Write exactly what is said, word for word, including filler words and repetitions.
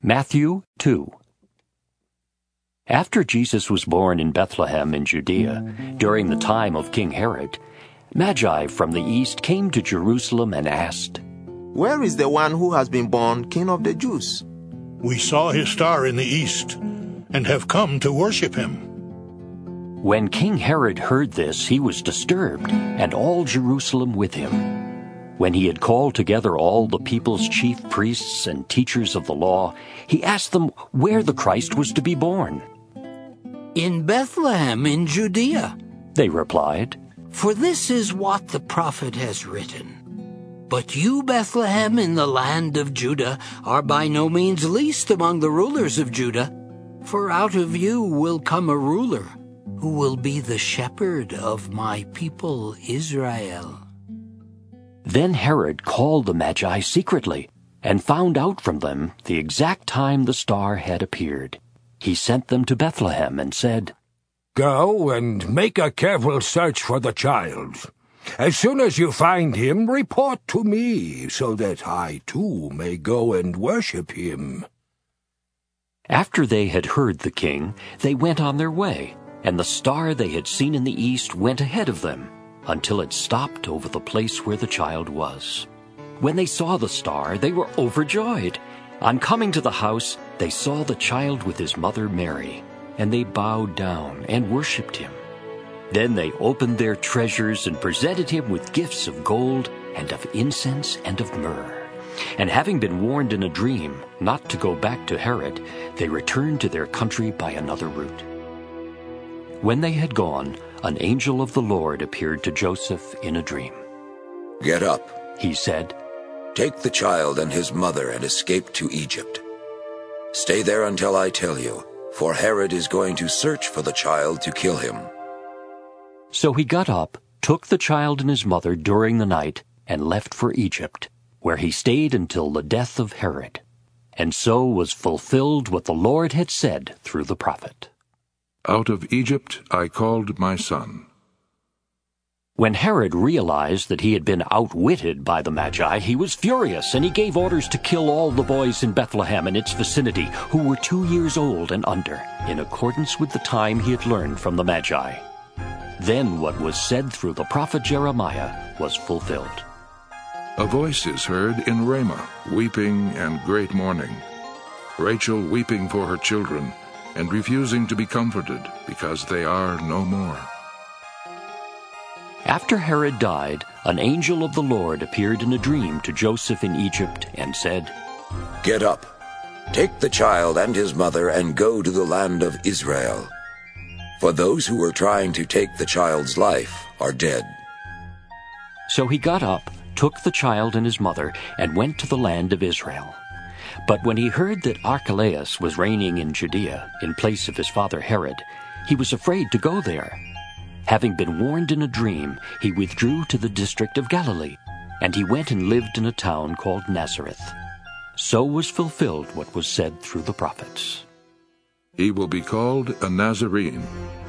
Matthew two. After Jesus was born in Bethlehem in Judea, during the time of King Herod, Magi from the east came to Jerusalem and asked, "Where is the one who has been born King of the Jews?" "We saw his star in the east, and have come to worship him." When King Herod heard this, he was disturbed, and all Jerusalem with him. When he had called together all the people's chief priests and teachers of the law, he asked them where the Christ was to be born. "In Bethlehem in Judea," they replied. "for this is what the prophet has written. But you, Bethlehem, in the land of Judah, are by no means least among the rulers of Judah, for out of you will come a ruler who will be the shepherd of my people Israel." Then Herod called the Magi secretly, and found out from them the exact time the star had appeared. He sent them to Bethlehem and said, "Go and make a careful search for the child. As soon as you find him, report to me, so that I too may go and worship him." After they had heard the king, they went on their way, and the star they had seen in the east went ahead of them, until it stopped over the place where the child was. When they saw the star, they were overjoyed. On coming to the house, they saw the child with his mother Mary, and they bowed down and worshipped him. Then they opened their treasures and presented him with gifts of gold and of incense and of myrrh. And having been warned in a dream not to go back to Herod, they returned to their country by another route. When they had gone, an angel of the Lord appeared to Joseph in a dream. "Get up," he said. "Take the child and his mother and escape to Egypt. Stay there until I tell you, for Herod is going to search for the child to kill him." So he got up, took the child and his mother during the night, and left for Egypt, where he stayed until the death of Herod. And so was fulfilled what the Lord had said through the prophet. "Out of Egypt I called my son." When Herod realized that he had been outwitted by the Magi, he was furious, and he gave orders to kill all the boys in Bethlehem and its vicinity who were two years old and under, in accordance with the time he had learned from the Magi. Then what was said through the prophet Jeremiah was fulfilled. "A voice is heard in Ramah, weeping and great mourning, Rachel weeping for her children, and refusing to be comforted, because they are no more." After Herod died, an angel of the Lord appeared in a dream to Joseph in Egypt and said, "Get up, take the child and his mother and go to the land of Israel. For those who were trying to take the child's life are dead." So he got up, took the child and his mother, and went to the land of Israel. But when he heard that Archelaus was reigning in Judea in place of his father Herod, he was afraid to go there. Having been warned in a dream, he withdrew to the district of Galilee, and he went and lived in a town called Nazareth. So was fulfilled what was said through the prophets. "He will be called a Nazarene,